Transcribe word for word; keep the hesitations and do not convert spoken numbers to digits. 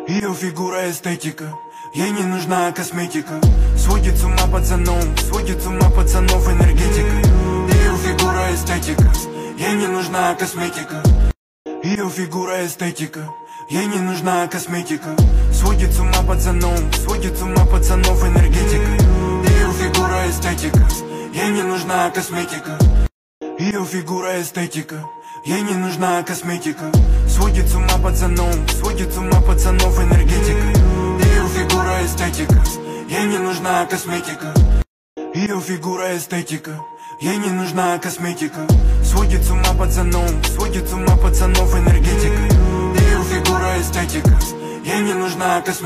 Ее фигура эстетика, ей не нужна косметика. Сводит с ума пацанов, сводит с ума пацанов энергетика. Ее фигура эстетика, ей не нужна косметика. Ее фигура эстетика, ей не нужна косметика. Сводит с ума пацанов, сводит с ума пацанов энергетика. Ее фигура эстетика, ей не нужна косметика. Ее фигура эстетика, ей не нужна косметика. Сводит с ума пацанов, сводит с ума пацанов энергетика. Ее фигура эстетика, ей не нужна косметика. Ее фигура эстетика, ей не нужна косметика. Сводит с ума пацанов, сводит с ума пацанов энергетика. Ее фигура эстетика, ей не нужна косметика.